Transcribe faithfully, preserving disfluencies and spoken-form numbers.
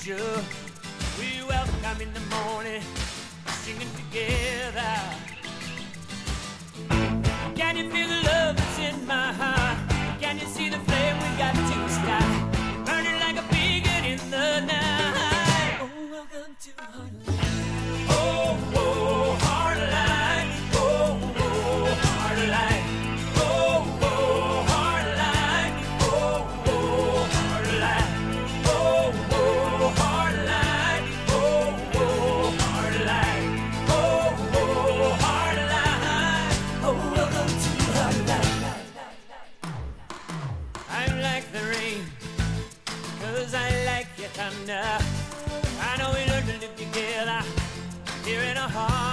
angel. We welcome in the morning, singing together. Can you feel the love that's in my heart? Can you see the flame we got to start? Burning like a beacon in the night. Oh, welcome to Heartline. Oh, oh, Heartline. Oh, oh, Heartline. Oh, oh, Heartline. Oh, oh, Heartline. Oh, oh, Heartline. Oh, oh, Heartline. Oh, oh, Heartline. Oh, welcome to Heartline. I'm like the rain, 'cause I like your thunder. I know we learned to live together here in a heart.